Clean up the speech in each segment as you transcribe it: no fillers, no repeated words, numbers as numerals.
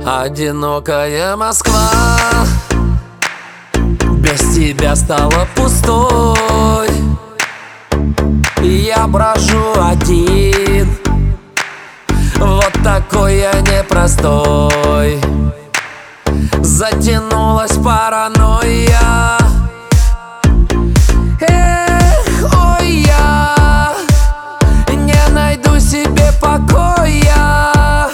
Одинокая Москва без тебя стала пустой. Я брожу один, вот такой я непростой. Затянулась паранойя. Эх, ой, я не найду себе покоя.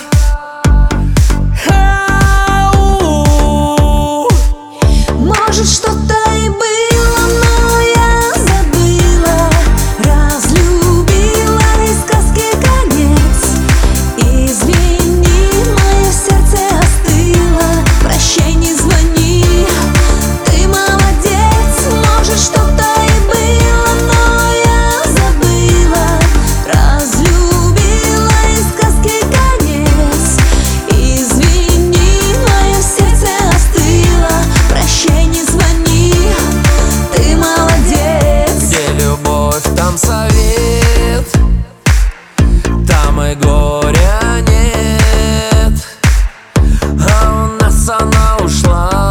Может, что-то и было, но я забыла. Разлюбила, и сказки конец. Извини, мое сердце остыло. Прощай, не звони, ты молодец. Может, что-то и было, но я забыла. Разлюбила, и сказки конец. Извини, мое сердце остыло. Прощай, не звони, ты молодец. Где любовь, там совет, там и горя нет. А у нас она ушла,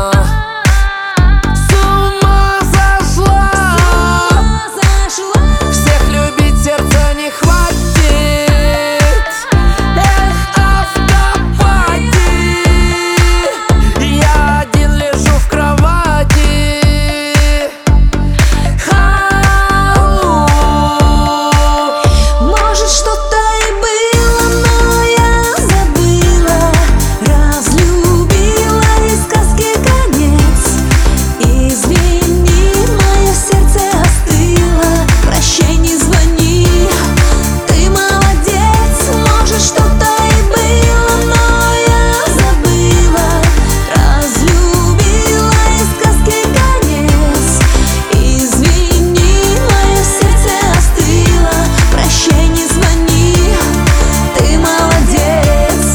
с ума сошла. Всех любить сердца не хватит. Эх, автопати. Я один лежу в кровати. Может, что-то и было, но я забыла. Разлюбила, и сказки конец. Извини, мое сердце остыло. Прощай, не звони, ты молодец. Может, что-то и было, но я забыла. Разлюбила, и сказки конец. Извини, мое сердце остыло. Прощай, не звони, ты молодец.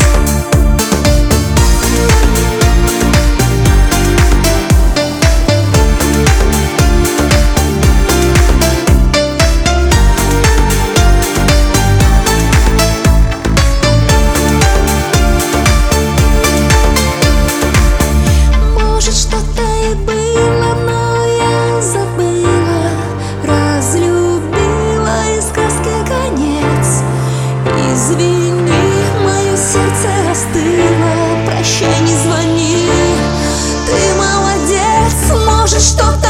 Может, что-то и было, но я забыла. Разлюбила, и сказки конец. Извини, мое сердце остыло. Прощай, не звони, ты молодец. Может, что-то